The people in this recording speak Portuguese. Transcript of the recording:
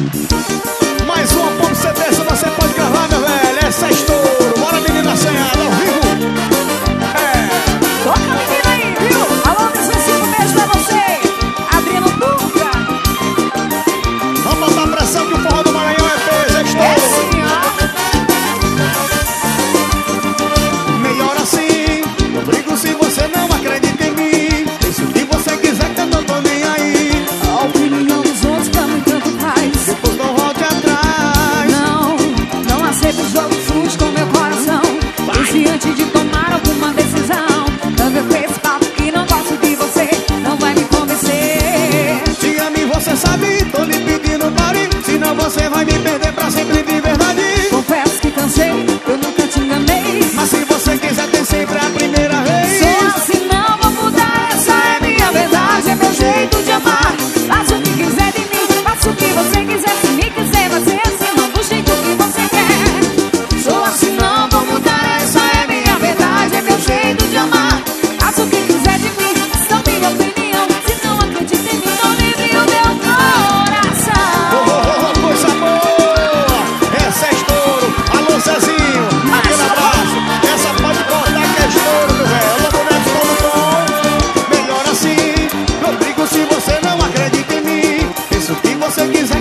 Mais uma ponto certeza você pode gravar, meu velho. Essa é estouro. Bora, menina assanhada, ao vivo. Toca a menina aí, viu? Alô, Missãozinho, um beijo pra você. Adriano Duca. Vamos botar pressão que o forró do Maranhão é peso, é estouro. É sim, ó. Melhor assim, não brigo se você não acredita em mim. Pense o que você quiser que eu não tô nem aí. A opinião dos outros também tanto faz. Depois não volte atrás. Não aceito o jogo sujo com meu coração. Pense antes de tomar alguma decisão. Não me fez papo que não gosto de você. Não vai me convencer. Se a mim você sabe, tô lhe pedindo pare. Senão você vai me perder pra sempre de verdade. Confesso que cansei, eu nunca te enganei. Mas se você quiser tem sempre a primeira vez. Sou assim, não vou mudar. Essa é minha verdade, é meu jeito de amar. Faça o que quiser de mim, faça o que você quiser. Se me quiser, vai ser assim, não do jeito que você quer. Sou assim, não vou mudar. Essa é minha verdade, é meu jeito de amar. Faça o que quiser de mim, são minha opinião. Se não acredita em mim, não livre o meu coração. Coisa boa! Essa é estouro! Alô, Zezinho! Aquele abraço! Essa pode cortar que é estouro, meu velho! Alô, boneco todo bom! Melhor assim! Não brigo se você não acredita em mim. Pensa o que você quiser